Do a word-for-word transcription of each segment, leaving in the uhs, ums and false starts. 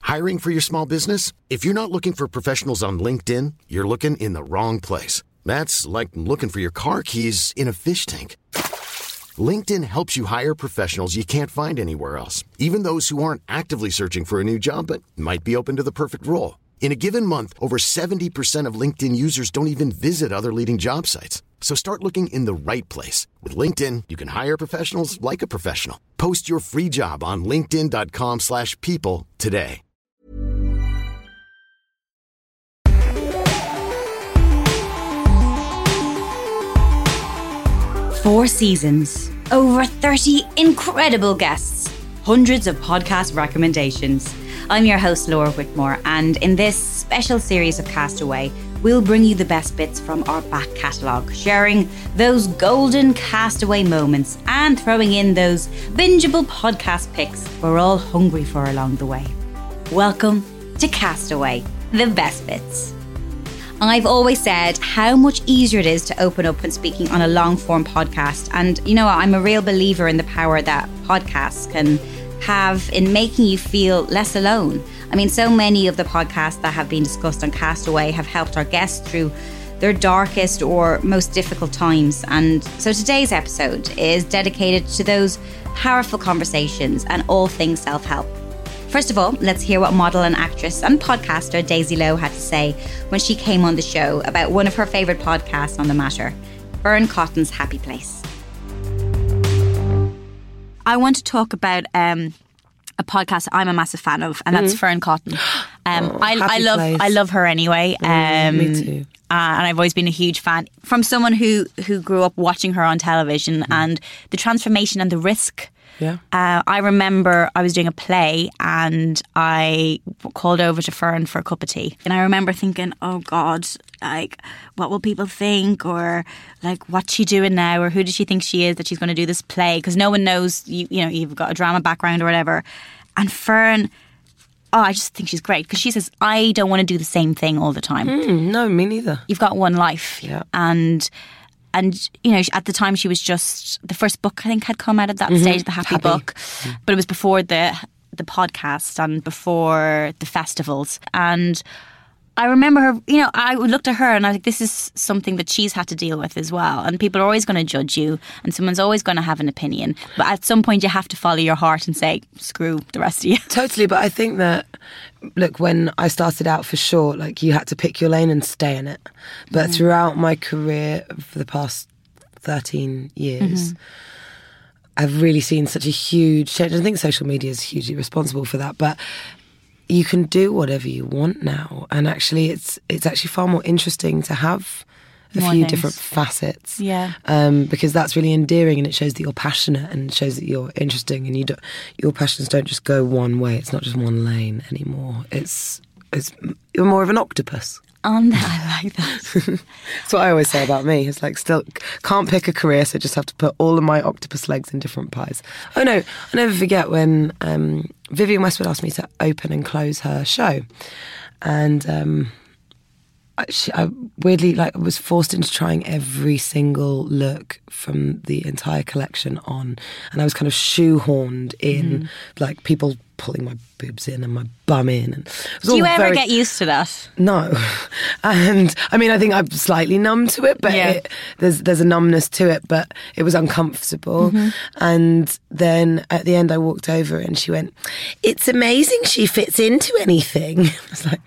Hiring for your small business? If you're not looking for professionals on LinkedIn, you're looking in the wrong place. That's like looking for your car keys in a fish tank. LinkedIn helps you hire professionals you can't find anywhere else, even those who aren't actively searching for a new job but might be open to the perfect role. In a given month, over seventy percent of LinkedIn users don't even visit other leading job sites. So start looking in the right place. With LinkedIn, you can hire professionals like a professional. Post your free job on linkedin.com slash people today. Four seasons, over thirty incredible guests, hundreds of podcast recommendations. I'm your host, Laura Whitmore, and in this special series of Castaway, we'll bring you the best bits from our back catalogue, sharing those golden Castaway moments and throwing in those bingeable podcast picks we're all hungry for along the way. Welcome to Castaway, the best bits. I've always said how much easier it is to open up when speaking on a long-form podcast. And you know what? I'm a real believer in the power that podcasts can have in making you feel less alone. I mean, so many of the podcasts that have been discussed on Castaway have helped our guests through their darkest or most difficult times. And so today's episode is dedicated to those powerful conversations and all things self-help. First of all, let's hear what model and actress and podcaster Daisy Lowe had to say when she came on the show about one of her favourite podcasts on the matter, Fearne Cotton's Happy Place. I want to talk about um, a podcast I'm a massive fan of, and that's mm. Fearne Cotton. Um, oh, I, I love place. I love her anyway. Um, mm, me too. Uh, and I've always been a huge fan from someone who, who grew up watching her on television mm. and the transformation and the risk. Yeah. Uh, I remember I was doing a play and I called over to Fearne for a cup of tea. And I remember thinking, oh God, like, what will people think? Or like, what's she doing now? Or who does she think she is that she's going to do this play? Because no one knows, you, you know, you've got a drama background or whatever. And Fearne, oh, I just think she's great because she says, I don't want to do the same thing all the time. Mm, no, me neither. You've got one life. Yeah. And... And, you know, at the time she was just, the first book I think had come out at that mm-hmm. stage, The Happy, Happy. Book. Mm. But it was before the the podcast and before the festivals. And I remember her, you know, I looked at her and I was like, this is something that she's had to deal with as well. And people are always going to judge you and someone's always going to have an opinion. But at some point you have to follow your heart and say, screw the rest of you. Totally. But I think that, look, when I started out, for sure, like you had to pick your lane and stay in it. But mm. throughout my career for the past thirteen years, mm-hmm. I've really seen such a huge change. I think social media is hugely responsible for that. But you can do whatever you want now. And actually, it's it's actually far more interesting to have a more few things. Different facets. Yeah. Um, because that's really endearing and it shows that you're passionate and it shows that you're interesting and you don't, your passions don't just go one way. It's not just one lane anymore. It's, it's you're more of an octopus. Um, I like that. That's what I always say about me. It's like, still can't pick a career, so just have to put all of my octopus legs in different pies. Oh no, I never forget when um, Vivienne Westwood asked me to open and close her show, and um, I, she, I weirdly like was forced into trying every single look from the entire collection on, and I was kind of shoehorned in, mm. like people pulling my boobs in and my bum in. And do you ever very... get used to that? No. And I mean, I think I'm slightly numb to it, but yeah. it, there's there's a numbness to it, but it was uncomfortable. Mm-hmm. And then at the end I walked over and she went, it's amazing she fits into anything. I was like,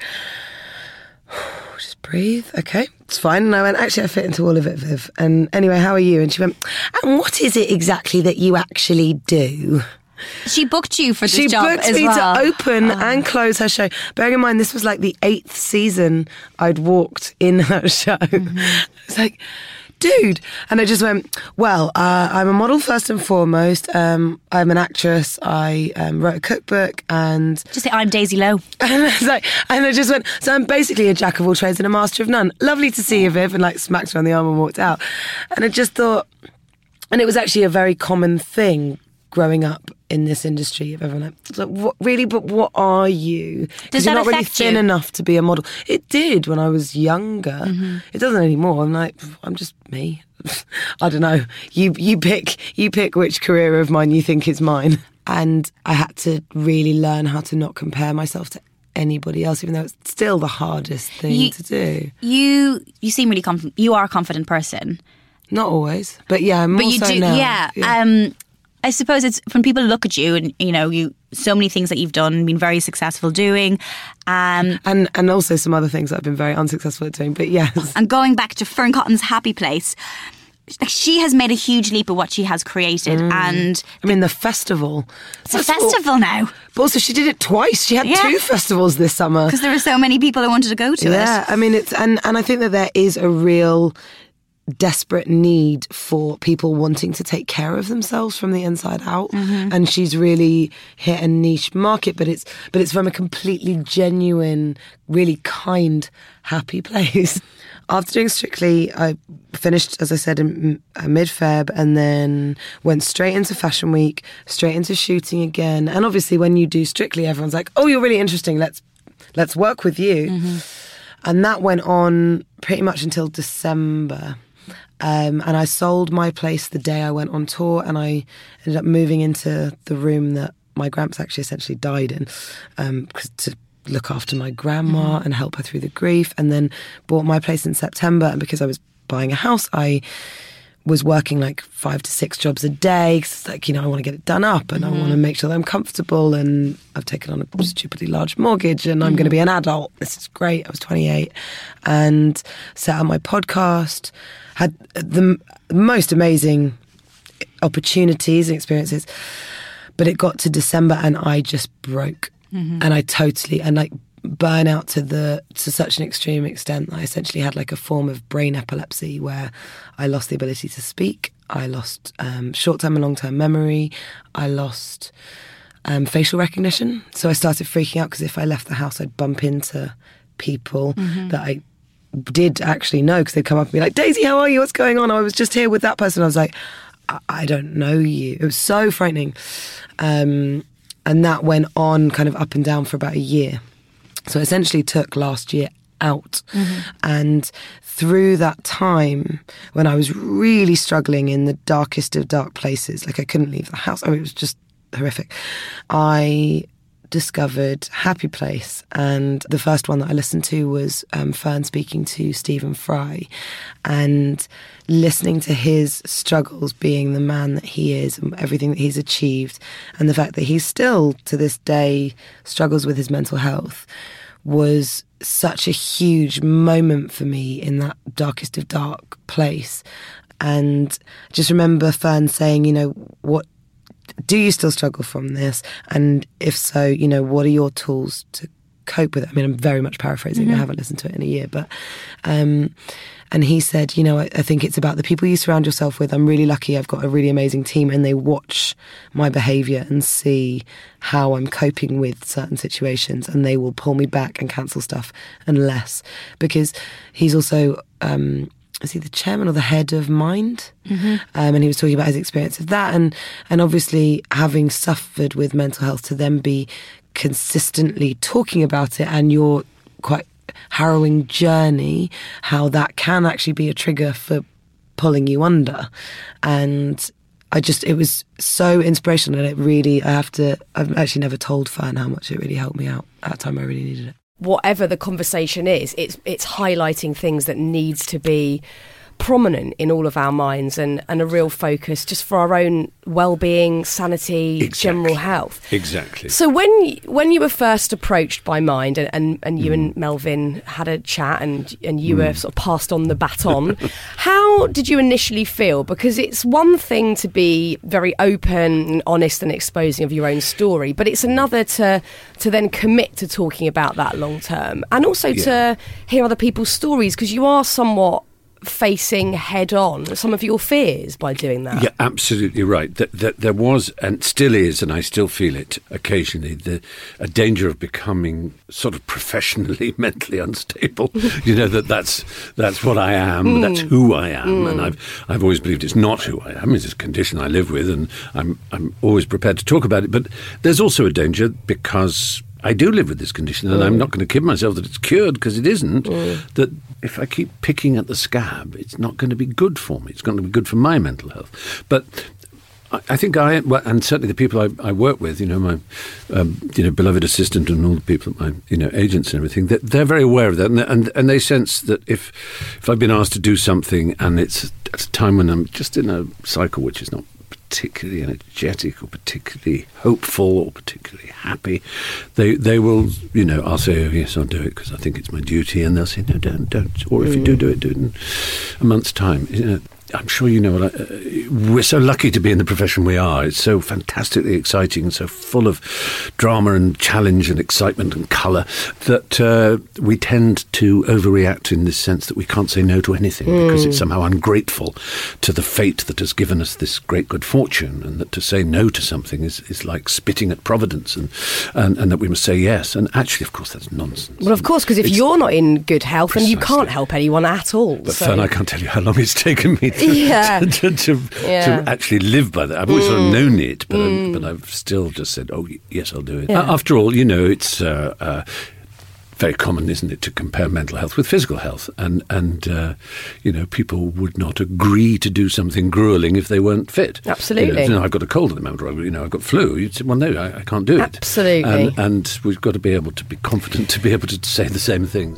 just breathe. Okay, it's fine. And I went, actually, I fit into all of it, Viv. And anyway, how are you? And she went, and what is it exactly that you actually do? She booked you for this she job booked as me well. to open oh. and close her show. Bearing in mind, this was like the eighth season I'd walked in her show. Mm-hmm. It's like, dude. And I just went, well, uh, I'm a model first and foremost. Um, I'm an actress. I um, wrote a cookbook and... Just say, I'm Daisy Lowe. And I, was like, and I just went, so I'm basically a jack of all trades and a master of none. Lovely to see you, Viv. And like smacked her on the arm and walked out. And I just thought... And it was actually a very common thing growing up in this industry of everyone like, like what, really, but what are you? Because you're not really thin you? enough to be a model. It did when I was younger. Mm-hmm. It doesn't anymore. I'm like, I'm just me. I don't know. You you pick you pick which career of mine you think is mine. And I had to really learn how to not compare myself to anybody else, even though it's still the hardest thing you, to do. You you seem really confident. You are a confident person. Not always, but yeah, more but you so do, now. Yeah. yeah. Um, I suppose it's when people look at you and, you know, you so many things that you've done, been very successful doing. Um, and and also some other things that I've been very unsuccessful at doing, but yes. And going back to Fern Cotton's Happy Place, like she has made a huge leap of what she has created. Mm. And I mean, the festival. It's a festival now. But also she did it twice. She had yeah. two festivals this summer. Because there were so many people that wanted to go to yeah, it. Yeah, I mean, it's and, and I think that there is a real desperate need for people wanting to take care of themselves from the inside out, mm-hmm. and she's really hit a niche market, but it's but it's from a completely genuine, really kind, happy place. After doing Strictly, I finished, as I said, in uh, mid-Feb, and then went straight into Fashion Week, straight into shooting again. And obviously when you do Strictly, everyone's like, oh, you're really interesting, let's let's work with you. Mm-hmm. And that went on pretty much until December. Um, and I sold my place the day I went on tour, and I ended up moving into the room that my gramps actually essentially died in, um, to look after my grandma mm-hmm. and help her through the grief, and then bought my place in September. And because I was buying a house, I was working like five to six jobs a day. Cause it's like, you know, I want to get it done up, and mm-hmm. I want to make sure that I'm comfortable, and I've taken on a stupidly large mortgage, and mm-hmm. I'm going to be an adult. This is great. I was twenty-eight and set up my podcast, had the most amazing opportunities and experiences, but it got to December and I just broke. Mm-hmm. And I totally, and like burnout to the to such an extreme extent that I essentially had like a form of brain epilepsy where I lost the ability to speak. I lost um, short-term and long-term memory. I lost um, facial recognition. So I started freaking out because if I left the house, I'd bump into people mm-hmm. that I did actually know, because they'd come up and be like, Daisy, how are you? What's going on? I was just here with that person. I was like, I, I don't know you. It was so frightening. Um, and that went on kind of up and down for about a year. So I essentially took last year out. Mm-hmm. And through that time, when I was really struggling in the darkest of dark places, like I couldn't leave the house. I mean, it was just horrific. I discovered Happy Place, and the first one that I listened to was um, Fern speaking to Stephen Fry, and listening to his struggles, being the man that he is and everything that he's achieved, and the fact that he still to this day struggles with his mental health, was such a huge moment for me in that darkest of dark place. And I just remember Fern saying, you know, what do you still struggle from this? And if so, you know, what are your tools to cope with it? I mean, I'm very much paraphrasing. Mm-hmm. I haven't listened to it in a year. But, um, and he said, you know, I, I think it's about the people you surround yourself with. I'm really lucky. I've got a really amazing team, and they watch my behaviour and see how I'm coping with certain situations, and they will pull me back and cancel stuff unless, because he's also... Um, is he the chairman or the head of Mind? Mm-hmm. Um, and he was talking about his experience of that. And, and obviously having suffered with mental health, to then be consistently talking about it and your quite harrowing journey, how that can actually be a trigger for pulling you under. And I just, it was so inspirational, and it really, I have to, I've actually never told Fern how much it really helped me out at a time I really needed it. Whatever the conversation is, it's it's highlighting things that needs to be prominent in all of our minds, and, and a real focus just for our own well-being, sanity, exactly. general health. Exactly. So when when you were first approached by Mind, and, and, and you mm. and Melvin had a chat, and, and you mm. were sort of passed on the baton, how did you initially feel? Because it's one thing to be very open and honest and exposing of your own story, but it's another to to then commit to talking about that long term, and also yeah. to hear other people's stories, because you are somewhat facing head on some of your fears by doing that. Yeah, absolutely right. That, that there was, and still is, and I still feel it occasionally, the a danger of becoming sort of professionally mentally unstable. You know, that that's that's what I am, mm. that's who I am, mm. and I've I've always believed it's not who I am. It's a condition I live with, and I'm I'm always prepared to talk about it. But there's also a danger, because I do live with this condition, and mm. I'm not going to kid myself that it's cured, because it isn't, mm. that if I keep picking at the scab, it's not going to be good for me. It's going to be good for my mental health. But I, I think I, well, and certainly the people I, I work with, you know, my, um, you know, beloved assistant and all the people, my, you know, agents and everything, that they're very aware of that, and, and and they sense that if if I've been asked to do something and it's at a time when I'm just in a cycle which is not particularly energetic or particularly hopeful or particularly happy, they they will, you know, I'll say, oh, yes, I'll do it because I think it's my duty, and they'll say, no, don't, don't. Or if you do do it, do it in a month's time. You know, I'm sure you know what I, uh, we're so lucky to be in the profession we are. It's so fantastically exciting and so full of drama and challenge and excitement and colour that uh, we tend to overreact in this sense that we can't say no to anything mm. because it's somehow ungrateful to the fate that has given us this great good fortune, and that to say no to something is, is like spitting at Providence, and, and, and that we must say yes. And actually, of course, that's nonsense. Well, of course, because if it's, you're not in good health, precisely. then you can't help anyone at all. But so. Fern, I can't tell you how long it's taken me to, Yeah. to, to, to, Yeah. to actually live by that. I've always sort of Mm. known it, but, Mm. I'm, but I've still just said, oh, y- yes, I'll do it. Yeah. Uh, after all, you know, it's uh, uh, very common, isn't it, to compare mental health with physical health. And, and uh, you know, people would not agree to do something grueling if they weren't fit. Absolutely. You know, I've got a cold at the moment, or, you know, I've got flu. You'd say, well, no, I, I can't do it. Absolutely. And, and we've got to be able to be confident to be able to say the same things.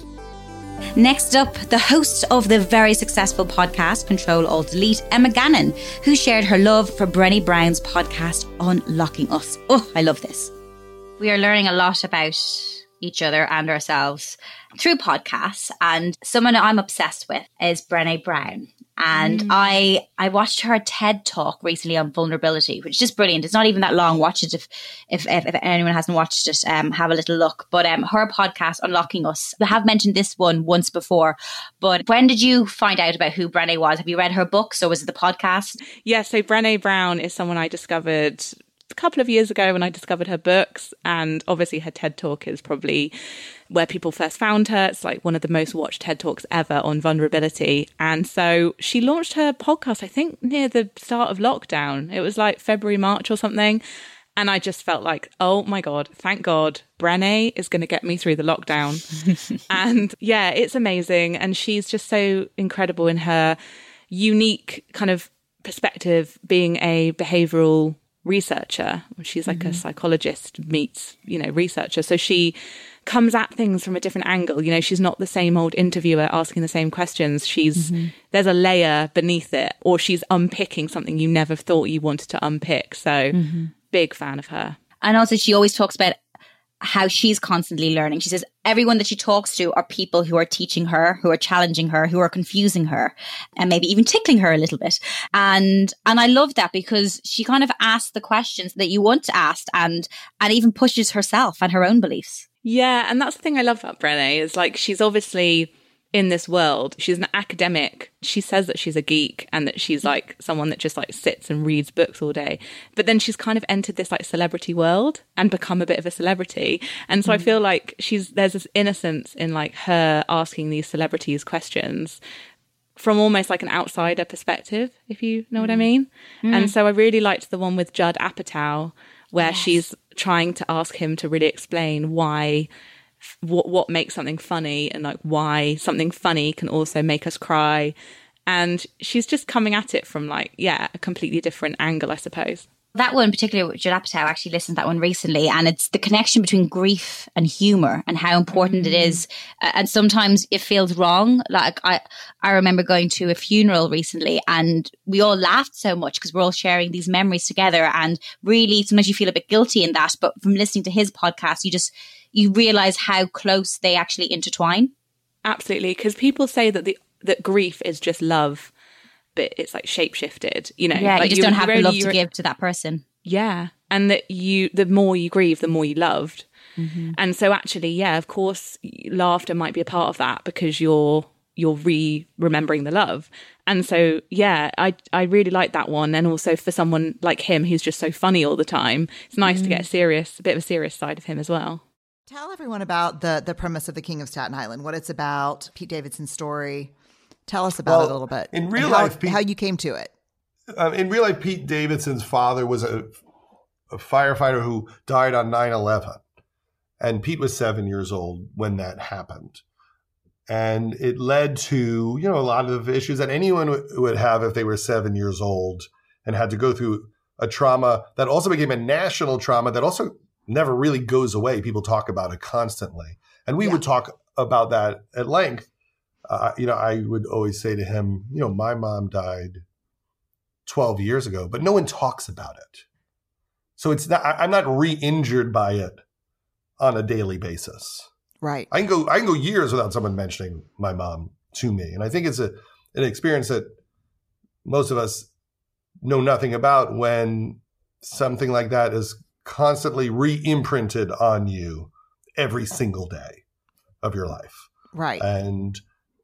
Next up, the host of the very successful podcast Control Alt Delete, Emma Gannon, who shared her love for Brené Brown's podcast Unlocking Us. Oh, I love this. We are learning a lot about each other and ourselves through podcasts, and someone I'm obsessed with is Brené Brown. And mm. I I watched her TED talk recently on vulnerability, which is just brilliant. It's not even that long. Watch it if if, if, if anyone hasn't watched it. Um, have a little look. But um, her podcast, Unlocking Us, I have mentioned this one once before. But when did you find out about who Brené was? Have you read her books, or was it the podcast? Yeah, so Brené Brown is someone I discovered a couple of years ago when I discovered her books, and obviously her TED talk is probably where people first found her. It's like one of the most watched TED talks ever on vulnerability. And so she launched her podcast, I think near the start of lockdown. It was like February, March or something. And I just felt like, oh my God, thank God, Brené is going to get me through the lockdown. And yeah, it's amazing. And she's just so incredible in her unique kind of perspective, being a behavioral researcher. She's like mm-hmm. a psychologist meets, you know, researcher. So she comes at things from a different angle. You know, she's not the same old interviewer asking the same questions. She's mm-hmm. there's a layer beneath it, or she's unpicking something you never thought you wanted to unpick. So mm-hmm. big fan of her. And also she always talks about how she's constantly learning. She says everyone that she talks to are people who are teaching her, who are challenging her, who are confusing her, and maybe even tickling her a little bit. And and I love that, because she kind of asks the questions that you want to ask, and and even pushes herself and her own beliefs. Yeah, and that's the thing I love about Brené, is like she's obviously in this world. She's an academic. She says that she's a geek and that she's like someone that just like sits and reads books all day. But then she's kind of entered this like celebrity world and become a bit of a celebrity. And so mm. I feel like she's there's this innocence in like her asking these celebrities questions from almost like an outsider perspective, if you know mm. what I mean. Mm. And so I really liked the one with Judd Apatow, where yes. she's trying to ask him to really explain why what what makes something funny, and like why something funny can also make us cry. And she's just coming at it from like, yeah, a completely different angle, I suppose. That one, particularly with Judd Apatow, I actually listened to that one recently, and it's the connection between grief and humour and how important mm. it is. Uh, and sometimes it feels wrong. Like I, I remember going to a funeral recently, and we all laughed so much because we're all sharing these memories together. And really, sometimes you feel a bit guilty in that. But from listening to his podcast, you just you realise how close they actually intertwine. Absolutely, because people say that the that grief is just love, but it's like shape-shifted, you know. Yeah, like you just you, don't have the love you, to give to that person. Yeah, and that you, the more you grieve, the more you loved. Mm-hmm. And so actually, yeah, of course, laughter might be a part of that, because you're you're re-remembering the love. And so, yeah, I I really like that one. And also for someone like him who's just so funny all the time, it's nice mm. to get a serious, a bit of a serious side of him as well. Tell everyone about the the premise of The King of Staten Island, what it's about, Pete Davidson's story. Tell us about well, it a little bit. In real how, life, Pete, how you came to it. Um, in real life, Pete Davidson's father was a, a firefighter who died on nine eleven. And Pete was seven years old when that happened. And it led to, you know, a lot of issues that anyone w- would have if they were seven years old and had to go through a trauma that also became a national trauma that also never really goes away. People talk about it constantly. And we yeah. would talk about that at length. Uh, you know, I would always say to him, you know, my mom died twelve years ago, but no one talks about it. So it's not, I'm not re-injured by it on a daily basis. Right. I can go, I can go years without someone mentioning my mom to me. And I think it's a, an experience that most of us know nothing about when something like that is constantly re-imprinted on you every single day of your life. Right. And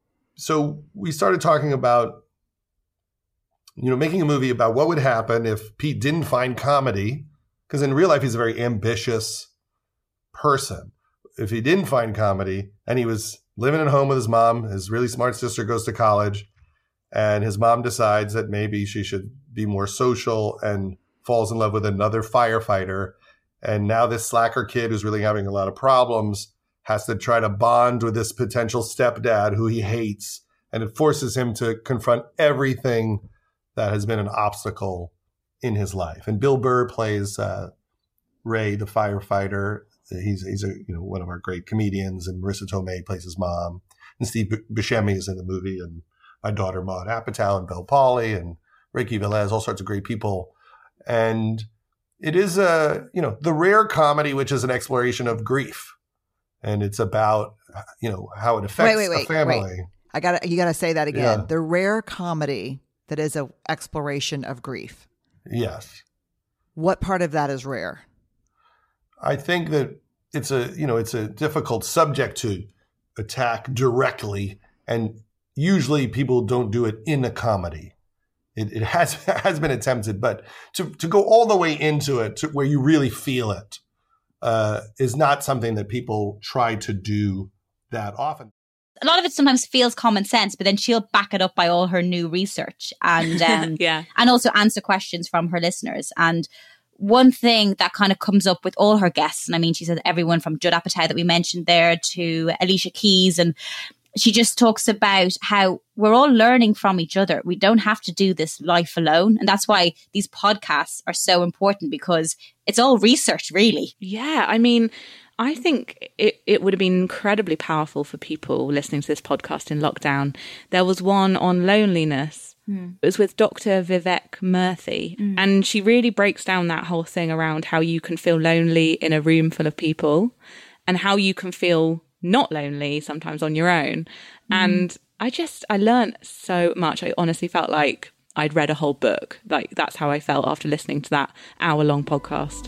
so we started talking about, you know, making a movie about what would happen if Pete didn't find comedy, because in real life, he's a very ambitious person. If he didn't find comedy and he was living at home with his mom, his really smart sister goes to college, and his mom decides that maybe she should be more social and falls in love with another firefighter. And now this slacker kid who's really having a lot of problems has to try to bond with this potential stepdad who he hates. And it forces him to confront everything that has been an obstacle in his life. And Bill Burr plays uh, Ray, the firefighter. He's he's a you know one of our great comedians, and Marissa Tomei plays his mom, and Steve Buscemi is in the movie, and my daughter Maud Apatow and Bel Pauley and Ricky Velez, all sorts of great people. And it is a you know the rare comedy which is an exploration of grief, and it's about you know how it affects wait, wait, wait, a family. Wait. I got you got to say that again. Yeah. The rare comedy that is an exploration of grief. Yes. What part of that is rare? I think that it's a, you know, it's a difficult subject to attack directly, and usually people don't do it in a comedy. It, it has has been attempted, but to to go all the way into it to where you really feel it uh, is not something that people try to do that often. A lot of it sometimes feels common sense, but then she'll back it up by all her new research and um, yeah, and also answer questions from her listeners. And one thing that kind of comes up with all her guests, and I mean, she said everyone from Judd Apatow that we mentioned there to Alicia Keys, and she just talks about how we're all learning from each other. We don't have to do this life alone. And that's why these podcasts are so important, because it's all research, really. Yeah, I mean, I think it, it would have been incredibly powerful for people listening to this podcast in lockdown. There was one on loneliness. Mm. It was with Doctor Vivek Murthy. Mm. And she really breaks down that whole thing around how you can feel lonely in a room full of people and how you can feel not lonely sometimes on your own. Mm. And I just, I learned so much. I honestly felt like I'd read a whole book. Like, that's how I felt after listening to that hour-long podcast.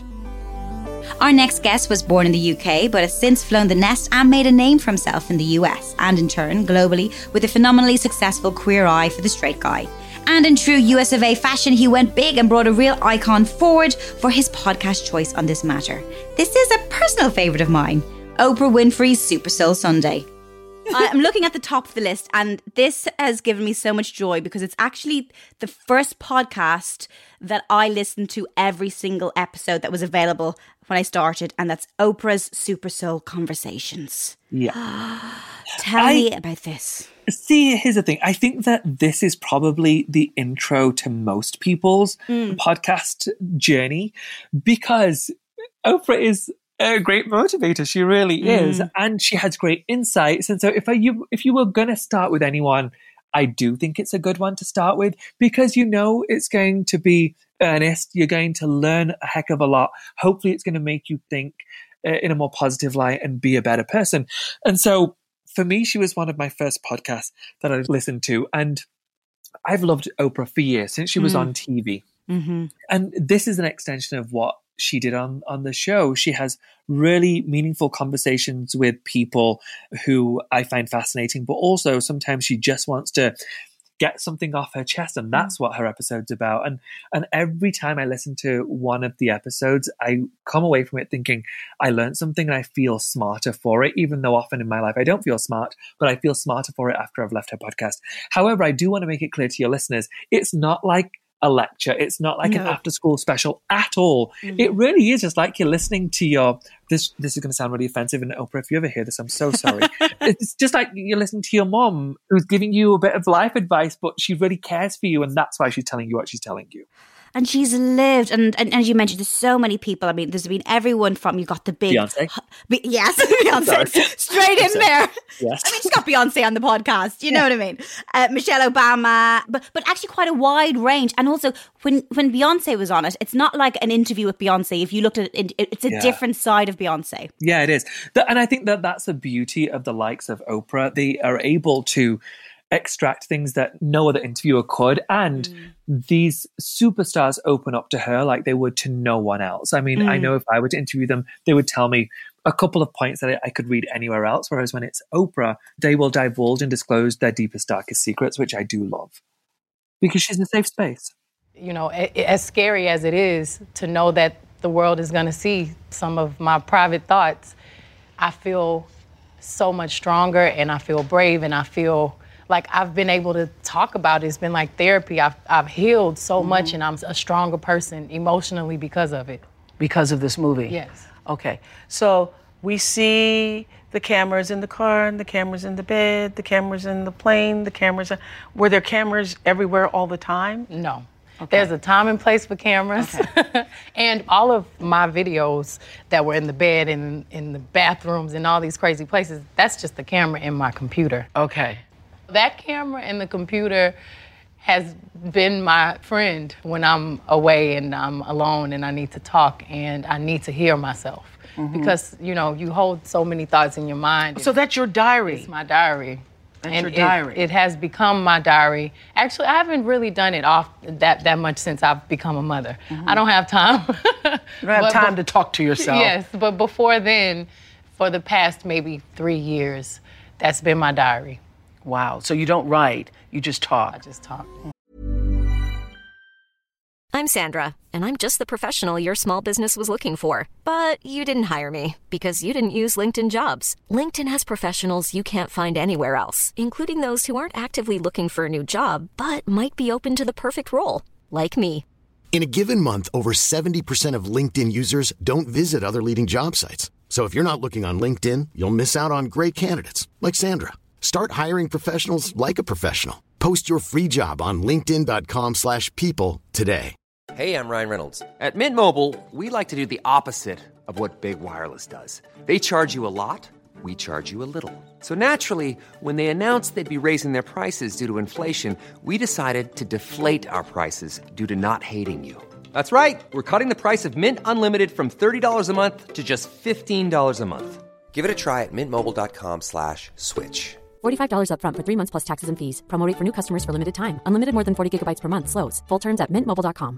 Our next guest was born in the U K, but has since flown the nest and made a name for himself in the U S, and in turn, globally, with a phenomenally successful Queer Eye for the Straight Guy. And in true U S of A fashion, he went big and brought a real icon forward for his podcast choice on this matter. This is a personal favourite of mine, Oprah Winfrey's Super Soul Sunday. I'm looking at the top of the list, and this has given me so much joy because it's actually the first podcast that I listened to every single episode that was available when I started, and that's Oprah's Super Soul Conversations. Yeah. Tell I, me about this. See, here's the thing. I think that this is probably the intro to most people's mm. podcast journey, because Oprah is a great motivator. She really mm. is. And she has great insights. And so if I, you if you were going to start with anyone, I do think it's a good one to start with, because you know it's going to be earnest. You're going to learn a heck of a lot. Hopefully it's going to make you think uh, in a more positive light and be a better person. And so for me, she was one of my first podcasts that I listened to. And I've loved Oprah for years, since she was mm. on T V. Mm-hmm. And this is an extension of what she did on, on the show. She has really meaningful conversations with people who I find fascinating, but also sometimes she just wants to get something off her chest, and that's what her episode's about. And and every time I listen to one of the episodes, I come away from it thinking I learned something and I feel smarter for it, even though often in my life I don't feel smart, but I feel smarter for it after I've left her podcast. However, I do want to make it clear to your listeners, it's not like a lecture. It's not like no. an after school special at all. Mm-hmm. It really is just like you're listening to your, this This is going to sound really offensive, and Oprah, if you ever hear this, I'm so sorry. It's just like you're listening to your mom who's giving you a bit of life advice, but she really cares for you, and that's why she's telling you what she's telling you. And she's lived, and, and as you mentioned, there's so many people. I mean, there's been everyone from, you got the big... Beyonce. Be, yes, Beyonce. Straight in there. Yes. I mean, she's got Beyonce on the podcast, you know what I mean? Uh, Michelle Obama, but but actually quite a wide range. And also, when, when Beyonce was on it, it's not like an interview with Beyonce. If you looked at it, it's a Yeah. different side of Beyonce. Yeah, it is. Th- And I think that that's the beauty of the likes of Oprah. They are able to extract things that no other interviewer could. And mm. these superstars open up to her like they would to no one else. I mean, mm. I know if I were to interview them, they would tell me a couple of points that I, I could read anywhere else. Whereas when it's Oprah, they will divulge and disclose their deepest, darkest secrets, which I do love. Because she's in a safe space. You know, it, it, as scary as it is to know that the world is going to see some of my private thoughts, I feel so much stronger, and I feel brave, and I feel like I've been able to talk about it. It's been like therapy. I've, I've healed so mm-hmm. much, and I'm a stronger person emotionally because of it. Because of this movie? Yes. Okay. So we see the cameras in the car, and the cameras in the bed, the cameras in the plane, the cameras. Were there cameras everywhere all the time? No. Okay. There's a time and place for cameras. Okay. And all of my videos that were in the bed and in the bathrooms and all these crazy places, that's just the camera in my computer. Okay. That camera in the computer has been my friend when I'm away and I'm alone and I need to talk and I need to hear myself. Mm-hmm. Because, you know, you hold so many thoughts in your mind. So that's your diary? It's my diary. That's and your diary. It, it has become my diary. Actually, I haven't really done it off that, that much since I've become a mother. Mm-hmm. I don't have time. You don't have but, time to talk to yourself. Yes, but before then, for the past maybe three years, that's been my diary. Wow. So you don't write, you just talk. I just talk. I'm Sandra, and I'm just the professional your small business was looking for. But you didn't hire me because you didn't use LinkedIn Jobs. LinkedIn has professionals you can't find anywhere else, including those who aren't actively looking for a new job, but might be open to the perfect role, like me. In a given month, over seventy percent of LinkedIn users don't visit other leading job sites. So if you're not looking on LinkedIn, you'll miss out on great candidates like Sandra. Start hiring professionals like a professional. Post your free job on linkedin.com slash people today. Hey, I'm Ryan Reynolds. At Mint Mobile, we like to do the opposite of what Big Wireless does. They charge you a lot, we charge you a little. So naturally, when they announced they'd be raising their prices due to inflation, we decided to deflate our prices due to not hating you. That's right. We're cutting the price of Mint Unlimited from thirty dollars a month to just fifteen dollars a month. Give it a try at mintmobile.com slash switch. forty-five dollars up front for three months plus taxes and fees. Promo rate for new customers for limited time. Unlimited more than forty gigabytes per month. Slows full terms at mint mobile dot com.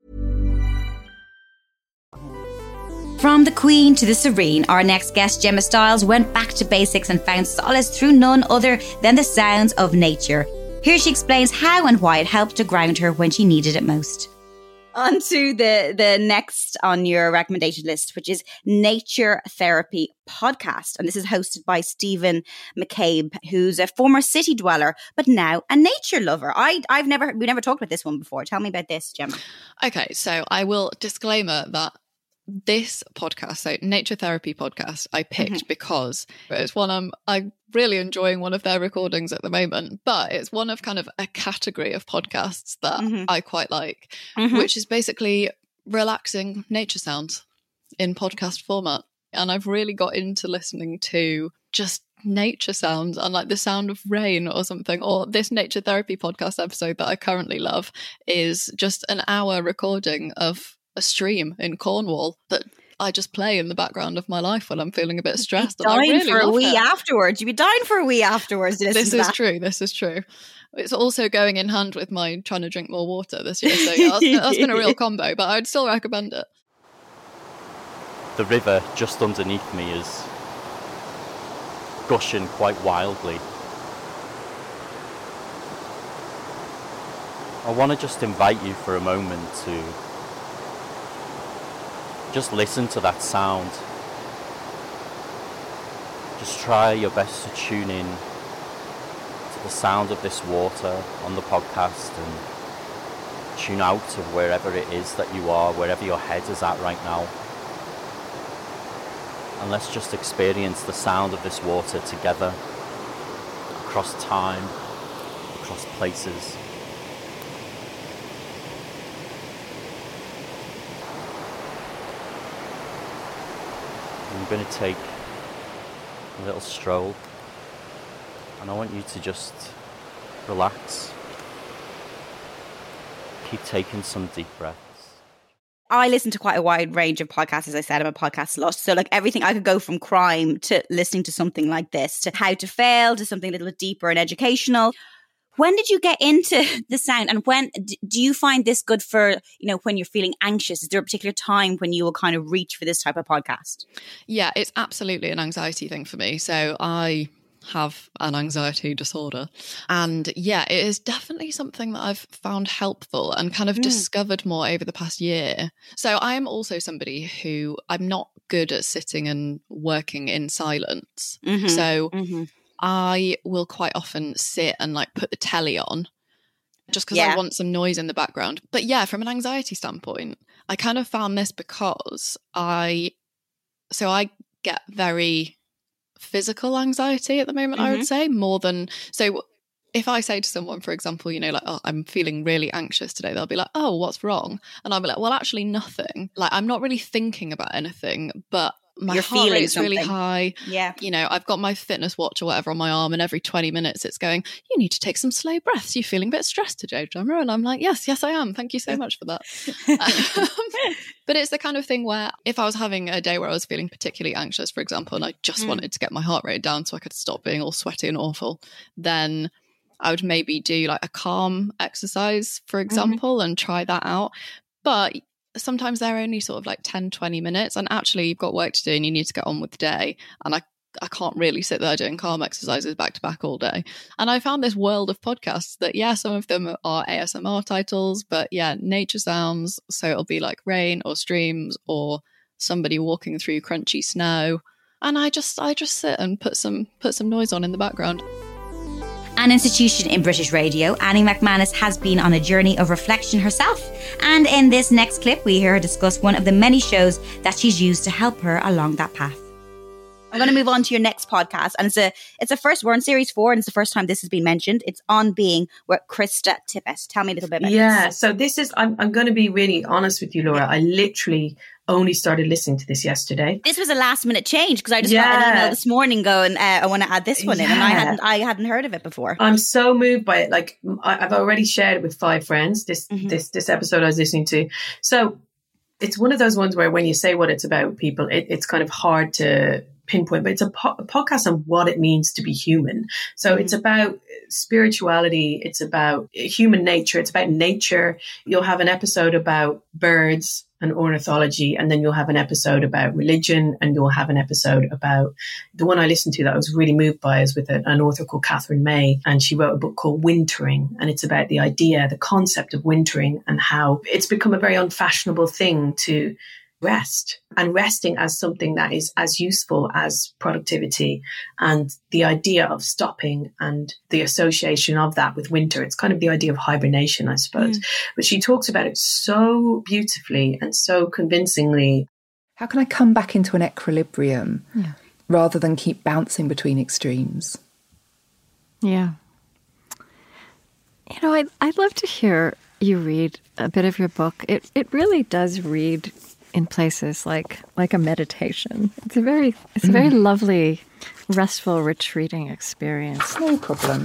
From the Queen to the Serene, our next guest, Gemma Stiles, went back to basics and found solace through none other than the sounds of nature. Here she explains how and why it helped to ground her when she needed it most. On to the, the next on your recommendation list, which is Nature Therapy Podcast. And this is hosted by Stephen McCabe, who's a former city dweller, but now a nature lover. I, I've never, we never talked about this one before. Tell me about this, Gemma. Okay, so I will disclaimer that this podcast, so Nature Therapy Podcast, I picked mm-hmm. because it's one I'm I'm really enjoying one of their recordings at the moment, but it's one of kind of a category of podcasts that mm-hmm. I quite like, mm-hmm. which is basically relaxing nature sounds in podcast format. And I've really got into listening to just nature sounds and like the sound of rain or something. Or this Nature Therapy Podcast episode that I currently love is just an hour recording of a stream in Cornwall that I just play in the background of my life when I'm feeling a bit stressed. You'd be dying and I really for a love wee it. afterwards. You'd be dying for a wee afterwards. This is that. true. This is true. It's also going in hand with my trying to drink more water this year. So yeah, that's, that's been a real combo, but I'd still recommend it. The river just underneath me is gushing quite wildly. I want to just invite you for a moment to just listen to that sound. Just try your best to tune in to the sound of this water on the podcast and tune out to wherever it is that you are, wherever your head is at right now. And let's just experience the sound of this water together, across time, across places. going to take a little stroll, and I want you to just relax. Keep taking some deep breaths. I listen to quite a wide range of podcasts. As I said, I'm a podcast slut. So like everything, I could go from crime to listening to something like this, to How to Fail, to something a little bit deeper and educational. When did you get into the sound, and when do you find this good for, you know, when you're feeling anxious? Is there a particular time when you will kind of reach for this type of podcast? Yeah, it's absolutely an anxiety thing for me. So I have an anxiety disorder, and yeah, it is definitely something that I've found helpful and kind of mm. discovered more over the past year. So I am also somebody who, I'm not good at sitting and working in silence. Mm-hmm. So mm-hmm. I will quite often sit and like put the telly on just because yeah. I want some noise in the background. But yeah, from an anxiety standpoint, I kind of found this because I, so I get very physical anxiety at the moment, mm-hmm. I would say, more than, so if I say to someone, for example, you know, like, oh, I'm feeling really anxious today, they'll be like, oh, what's wrong? And I'll be like, well, actually nothing. Like, I'm not really thinking about anything, but my You're heart rate's really high. Yeah. You know, I've got my fitness watch or whatever on my arm, and every twenty minutes it's going, you need to take some slow breaths. You're feeling a bit stressed today, Gemma. And I'm like, yes, yes, I am. Thank you so much for that. um, but it's the kind of thing where if I was having a day where I was feeling particularly anxious, for example, and I just mm. wanted to get my heart rate down so I could stop being all sweaty and awful, then I would maybe do like a calm exercise, for example, mm-hmm. and try that out. But sometimes they're only sort of like ten, twenty minutes, and actually you've got work to do and you need to get on with the day. And I, I can't really sit there doing calm exercises back to back all day. And I found this world of podcasts that, yeah, some of them are A S M R titles, but yeah, nature sounds. So it'll be like rain or streams or somebody walking through crunchy snow. And I just, I just sit and put some, put some noise on in the background. An institution in British radio, Annie Macmanus has been on a journey of reflection herself. And in this next clip, we hear her discuss one of the many shows that she's used to help her along that path. I'm going to move on to your next podcast. And it's a it's a first, we're in series four, and it's the first time this has been mentioned. It's On Being with Krista Tippett. Tell me a little bit about yeah, this. Yeah, so this is, I'm, I'm going to be really honest with you, Laura. I literally only started listening to this yesterday. This was a last minute change because I just yeah. got an email this morning going, uh, I want to add this one yeah. in, and I hadn't I hadn't heard of it before. I'm so moved by it. Like I, I've already shared it with five friends, this mm-hmm. this this episode I was listening to. So it's one of those ones where when you say what it's about, people, it, it's kind of hard to pinpoint, but it's a, po- a podcast on what it means to be human. So mm-hmm. it's about spirituality, it's about human nature, it's about nature. You'll have an episode about birds and ornithology, and then you'll have an episode about religion, and you'll have an episode about the one I listened to that I was really moved by is with a, an author called Catherine May, and she wrote a book called Wintering, and it's about the idea, the concept of wintering, and how it's become a very unfashionable thing to rest, and resting as something that is as useful as productivity, and the idea of stopping and the association of that with winter. It's kind of the idea of hibernation, I suppose. Mm. But she talks about it so beautifully and so convincingly. How can I come back into an equilibrium yeah. rather than keep bouncing between extremes? Yeah. You know, I'd, I'd love to hear you read a bit of your book. It it really does read in places like like a meditation. It's a very it's a very mm. lovely, restful, retreating experience. No problem.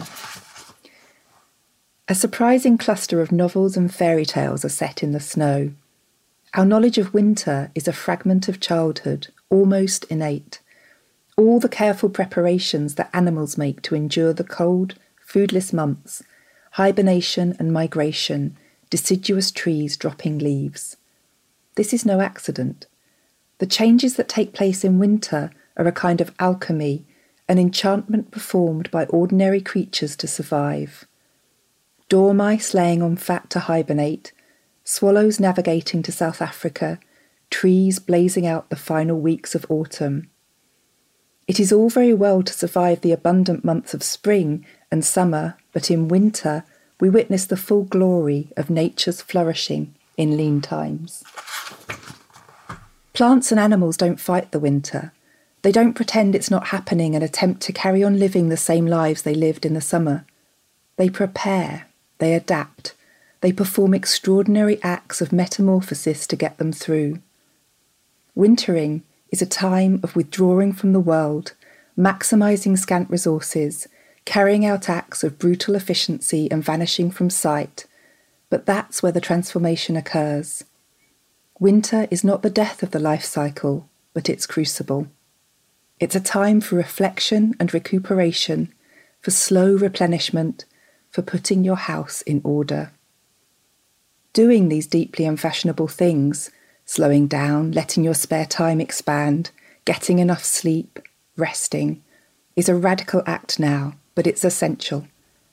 A surprising cluster of novels and fairy tales are set in the snow. Our knowledge of winter is a fragment of childhood, almost innate. All the careful preparations that animals make to endure the cold, foodless months, hibernation and migration, deciduous trees dropping leaves. This is no accident. The changes that take place in winter are a kind of alchemy, an enchantment performed by ordinary creatures to survive. Dormice laying on fat to hibernate, swallows navigating to South Africa, trees blazing out the final weeks of autumn. It is all very well to survive the abundant months of spring and summer, but in winter we witness the full glory of nature's flourishing in lean times. Plants and animals don't fight the winter. They don't pretend it's not happening and attempt to carry on living the same lives they lived in the summer. They prepare, they adapt, they perform extraordinary acts of metamorphosis to get them through. Wintering is a time of withdrawing from the world, maximising scant resources, carrying out acts of brutal efficiency and vanishing from sight. But that's where the transformation occurs. Winter is not the death of the life cycle, but its crucible. It's a time for reflection and recuperation, for slow replenishment, for putting your house in order. Doing these deeply unfashionable things, slowing down, letting your spare time expand, getting enough sleep, resting, is a radical act now, but it's essential.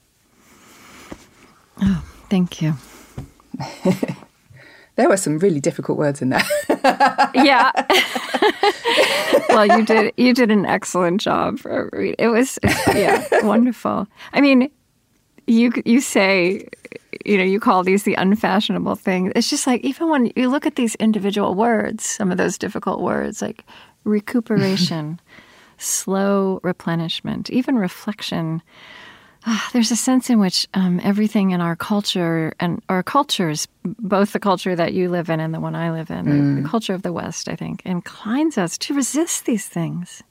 Oh, thank you. There were some really difficult words in there. Yeah. Well, you did you did an excellent job. For it was yeah, wonderful. I mean, you you say, you know, you call these the unfashionable things. It's just like, even when you look at these individual words, some of those difficult words like recuperation, slow replenishment, even reflection. Ah, there's a sense in which um, everything in our culture and our cultures, both the culture that you live in and the one I live in, Mm. the culture of the West, I think, inclines us to resist these things.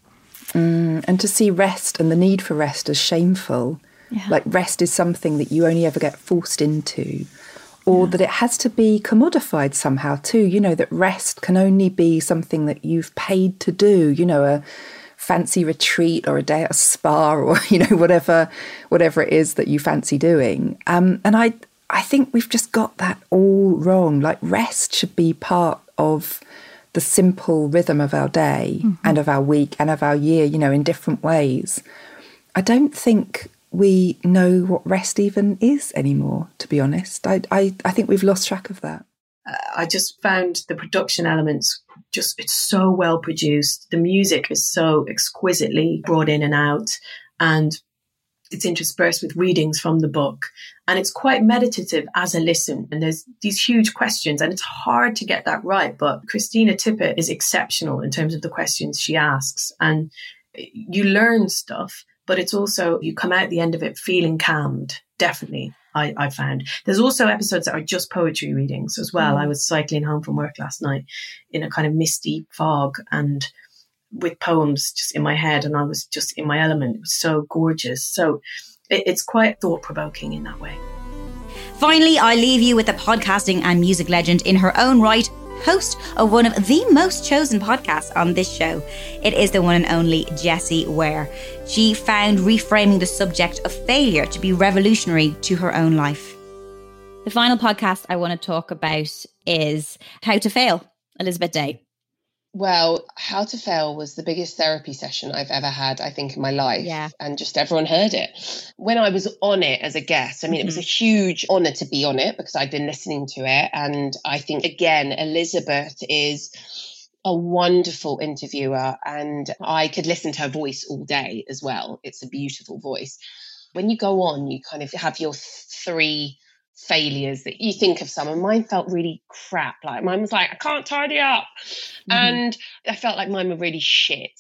Mm, and to see rest and the need for rest as shameful. Yeah. Like rest is something that you only ever get forced into, or yeah. that it has to be commodified somehow too. You know, that rest can only be something that you've paid to do, you know, a fancy retreat or a day at a spa or, you know, whatever whatever it is that you fancy doing. Um, and I I think we've just got that all wrong. Like rest should be part of the simple rhythm of our day mm-hmm. and of our week and of our year, you know, in different ways. I don't think we know what rest even is anymore, to be honest. I, I, I think we've lost track of that. Uh, I just found the production elements just, it's so well produced. The music is so exquisitely brought in and out, and it's interspersed with readings from the book. And it's quite meditative as a listen. And there's these huge questions, and it's hard to get that right. But Christina Tippett is exceptional in terms of the questions she asks. And you learn stuff, but it's also, you come out at the end of it feeling calmed, definitely. I, I found there's also episodes that are just poetry readings as well. Mm. I was cycling home from work last night in a kind of misty fog and with poems just in my head, and I was just in my element. It was so gorgeous. So it, it's quite thought-provoking in that way. Finally, I leave you with a podcasting and music legend in her own right, host of one of the most chosen podcasts on this show. It is the one and only Jessie Ware. She found reframing the subject of failure to be revolutionary to her own life. The final podcast I want to talk about is How to Fail, Elizabeth Day. Well, How to Fail was the biggest therapy session I've ever had, I think, in my life. Yeah. And just everyone heard it. When I was on it as a guest, I mean, mm-hmm. it was a huge honour to be on it because I'd been listening to it. And I think, again, Elizabeth is a wonderful interviewer, and I could listen to her voice all day as well. It's a beautiful voice. When you go on, you kind of have your three failures that you think of some, and mine felt really crap. Like mine was like, I can't tidy up. Mm-hmm. And I felt like mine were really shit.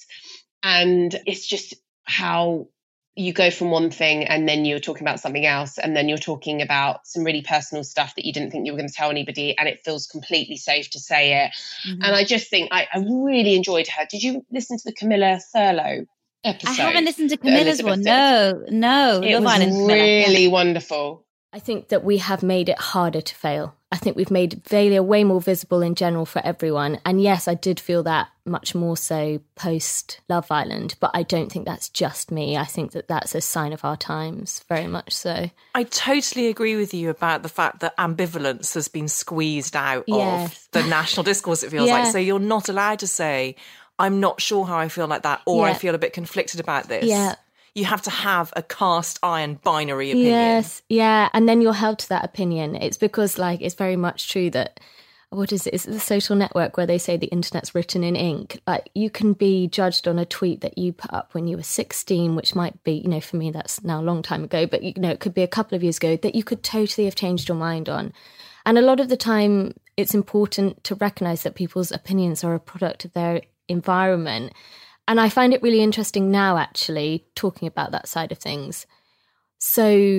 And it's just how you go from one thing and then you're talking about something else, and then you're talking about some really personal stuff that you didn't think you were going to tell anybody, and it feels completely safe to say it. Mm-hmm. And I just think I, I really enjoyed her. Did you listen to the Camilla Thurlow episode? I haven't listened to Camilla's one. No, no. It was really wonderful. I think that we have made it harder to fail. I think we've made failure way more visible in general for everyone. And yes, I did feel that much more so post Love Island, but I don't think that's just me. I think that that's a sign of our times, very much so. I totally agree with you about the fact that ambivalence has been squeezed out Yes. of the national discourse, it feels Yeah. like. So you're not allowed to say, I'm not sure how I feel like that, or Yeah. I feel a bit conflicted about this. Yeah. You have to have a cast iron binary opinion. Yes, yeah, and then you're held to that opinion. It's because, like, it's very much true that, what is it? Is it the Social Network where they say the internet's written in ink? Like, you can be judged on a tweet that you put up when you were sixteen, which might be, you know, for me, that's now a long time ago, but, you know, it could be a couple of years ago, that you could totally have changed your mind on. And a lot of the time, it's important to recognise that people's opinions are a product of their environment. And I find it really interesting now, actually, talking about that side of things. So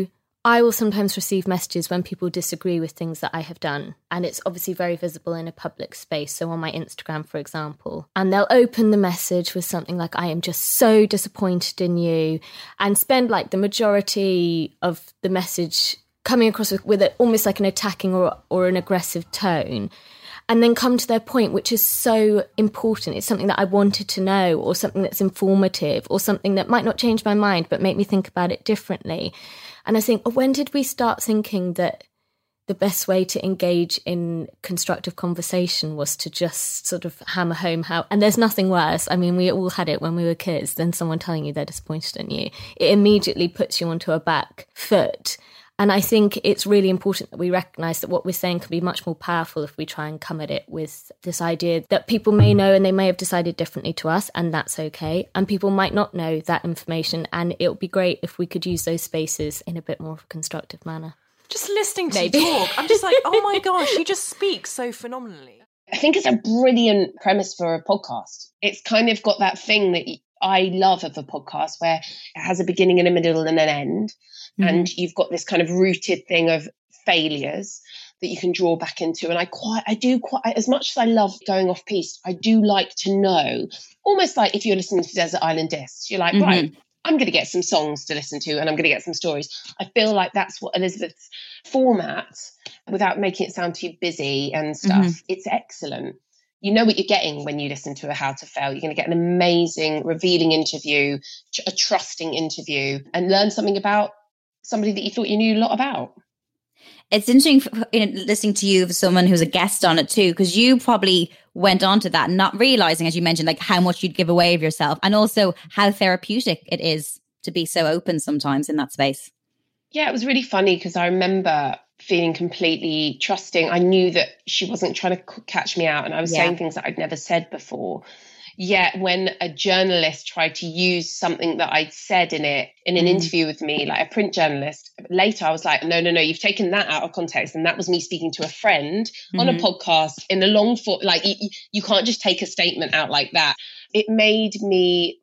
I will sometimes receive messages when people disagree with things that I have done. And it's obviously very visible in a public space. So on my Instagram, for example, and they'll open the message with something like, I am just so disappointed in you, and spend like the majority of the message coming across with, with it, almost like an attacking or, or an aggressive tone. And then come to their point, which is so important. It's something that I wanted to know, or something that's informative, or something that might not change my mind, but make me think about it differently. And I think, when did we start thinking that the best way to engage in constructive conversation was to just sort of hammer home how, and there's nothing worse. I mean, we all had it when we were kids, than someone telling you they're disappointed in you. It immediately puts you onto a back foot. And I think it's really important that we recognise that what we're saying can be much more powerful if we try and come at it with this idea that people may know and they may have decided differently to us, and that's okay. And people might not know that information, and it would be great if we could use those spaces in a bit more of a constructive manner. Just listening to Maybe. you talk, I'm just like, oh my gosh, she just speaks so phenomenally. I think it's a brilliant premise for a podcast. It's kind of got that thing that I love of a podcast, where it has a beginning and a middle and an end. Mm-hmm. And you've got this kind of rooted thing of failures that you can draw back into. And I quite, I do quite, as much as I love going off piste, I do like to know, almost like if you're listening to Desert Island Discs, you're like, mm-hmm. right, I'm going to get some songs to listen to and I'm going to get some stories. I feel like that's what Elizabeth's format, without making it sound too busy and stuff, mm-hmm. it's excellent. You know what you're getting when you listen to a How to Fail. You're going to get an amazing, revealing interview, a trusting interview, and learn something about somebody that you thought you knew a lot about. It's interesting, you know, listening to you as someone who's a guest on it too, because you probably went on to that not realizing, as you mentioned, like how much you'd give away of yourself, and also how therapeutic it is to be so open sometimes in that space. Yeah, it was really funny because I remember feeling completely trusting. I knew that she wasn't trying to catch me out, and I was yeah. saying things that I'd never said before. Yet when a journalist tried to use something that I'd said in it, in an mm. interview with me, like a print journalist, later I was like, no, no, no, you've taken that out of context. And that was me speaking to a friend mm-hmm. on a podcast in a long form. Like you, you can't just take a statement out like that. It made me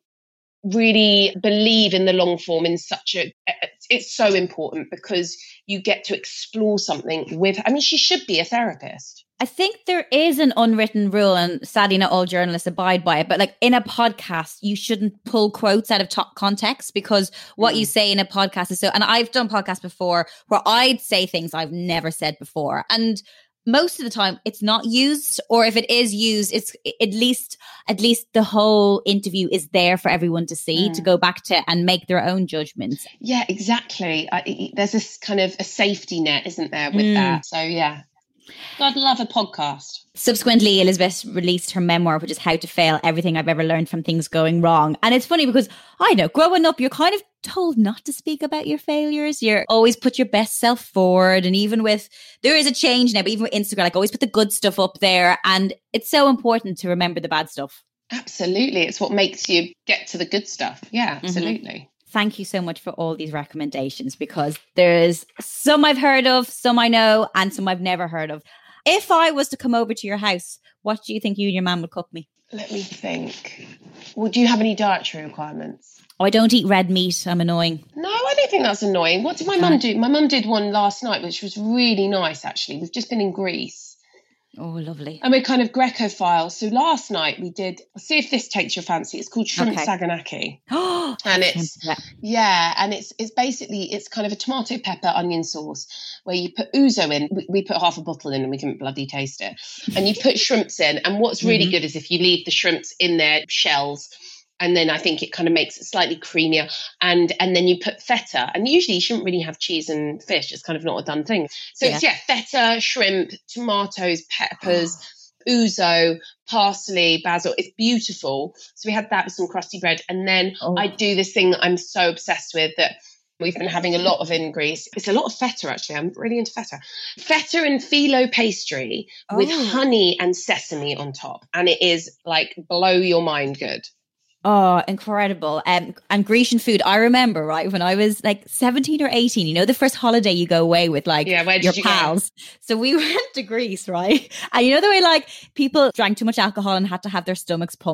really believe in the long form in such a, it's so important because you get to explore something with, I mean, she should be a therapist. I think there is an unwritten rule, and sadly not all journalists abide by it, but like in a podcast, you shouldn't pull quotes out of top context, because what mm. you say in a podcast is so, and I've done podcasts before where I'd say things I've never said before. And most of the time it's not used, or if it is used, it's at least, at least the whole interview is there for everyone to see, mm. to go back to and make their own judgments. Yeah, exactly. I, there's this kind of a safety net, isn't there, with mm. that? So yeah. God love a podcast. Subsequently, Elizabeth released her memoir, which is How to Fail, Everything I've Ever Learned from Things Going Wrong. And it's funny because I know growing up, you're kind of told not to speak about your failures. You're always put your best self forward. And even with, there is a change now, but even with Instagram, like always put the good stuff up there. And it's so important to remember the bad stuff. Absolutely. It's what makes you get to the good stuff. Yeah, absolutely. Mm-hmm. Thank you so much for all these recommendations, because there's some I've heard of, some I know, and some I've never heard of. If I was to come over to your house, what do you think you and your man would cook me? Let me think. Well, do you have any dietary requirements? Oh, I don't eat red meat. I'm annoying. No, I don't think that's annoying. What did my mum do? My mum did one last night, which was really nice, actually. We've just been in Greece. Oh, lovely. And we're kind of Greco-phile. So last night we did, see if this takes your fancy. It's called shrimp okay. saganaki. Oh, and it's, yeah, and it's it's basically, it's kind of a tomato, pepper, onion sauce where you put ouzo in. We, we put half a bottle in and we can bloody taste it. And you put shrimps in. And what's really mm-hmm. good is if you leave the shrimps in their shells, and then I think it kind of makes it slightly creamier. And and then you put feta. And usually you shouldn't really have cheese and fish. It's kind of not a done thing. So yeah. it's, yeah, feta, shrimp, tomatoes, peppers, ouzo, parsley, basil. It's beautiful. So we had that with some crusty bread. And then oh. I do this thing that I'm so obsessed with that we've been having a lot of in Greece. It's a lot of feta, actually. I'm really into feta. Feta and phyllo pastry oh. with honey and sesame on top. And it is like blow your mind good. Oh, incredible. Um, and Grecian food, I remember, right, when I was like seventeen or eighteen, you know, the first holiday you go away with like yeah, where did your you pals. Go? So we went to Greece, right? And you know the way like people drank too much alcohol and had to have their stomachs pumped and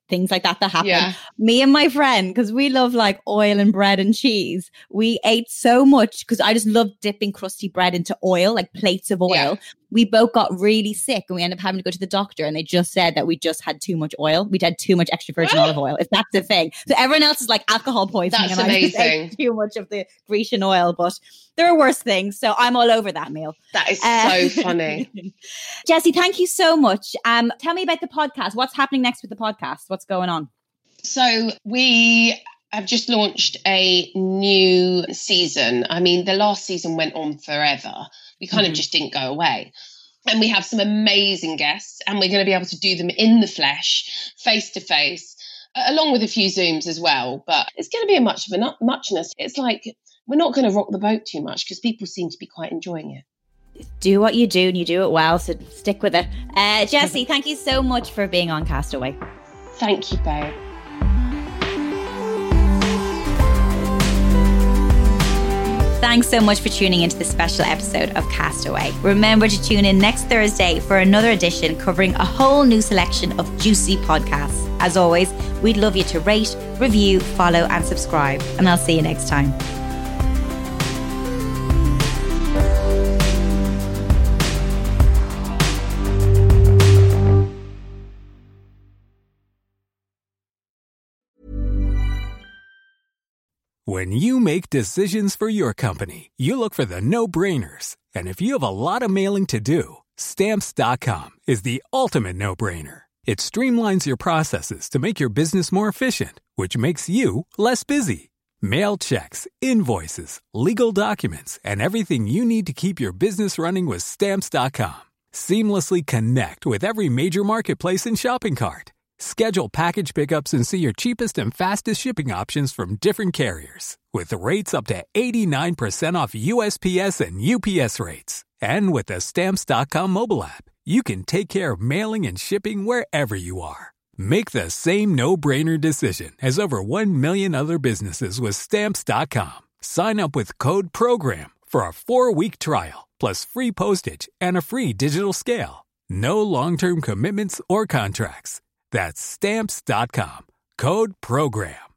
things like that that happen. Yeah. Me and my friend, because we love like oil and bread and cheese, we ate so much because I just love dipping crusty bread into oil, like plates of oil. Yeah. We both got really sick and we ended up having to go to the doctor, and they just said that we just had too much oil. We'd had too much extra virgin olive oil, if that's the thing. So everyone else is like alcohol poisoning. That's and amazing. I just ate too much of the Grecian oil, but there are worse things. So I'm all over that meal. That is Uh, so funny. Jessie, thank you so much. Um, tell me about the podcast. What's happening next with the podcast? What's going on? So we have just launched a new season. I mean, the last season went on forever. We kind mm-hmm. of just didn't go away. And we have some amazing guests, and we're going to be able to do them in the flesh, face to face, along with a few Zooms as well. But it's going to be a much of a muchness. It's like we're not going to rock the boat too much because people seem to be quite enjoying it. Do what you do and you do it well, so stick with it. Uh, Jessie, thank you so much for being on Castaway. Thank you, babe. Thanks so much for tuning into this special episode of Castaway. Remember to tune in next Thursday for another edition covering a whole new selection of juicy podcasts. As always, we'd love you to rate, review, follow and subscribe. And I'll see you next time. When you make decisions for your company, you look for the no-brainers. And if you have a lot of mailing to do, Stamps dot com is the ultimate no-brainer. It streamlines your processes to make your business more efficient, which makes you less busy. Mail checks, invoices, legal documents, and everything you need to keep your business running with Stamps dot com. Seamlessly connect with every major marketplace and shopping cart. Schedule package pickups and see your cheapest and fastest shipping options from different carriers. With rates up to eighty-nine percent off U S P S and U P S rates. And with the Stamps dot com mobile app, you can take care of mailing and shipping wherever you are. Make the same no-brainer decision as over one million other businesses with Stamps dot com. Sign up with code PROGRAM for a four-week trial, plus free postage and a free digital scale. No long-term commitments or contracts. That's Stamps dot com. Code PROGRAM.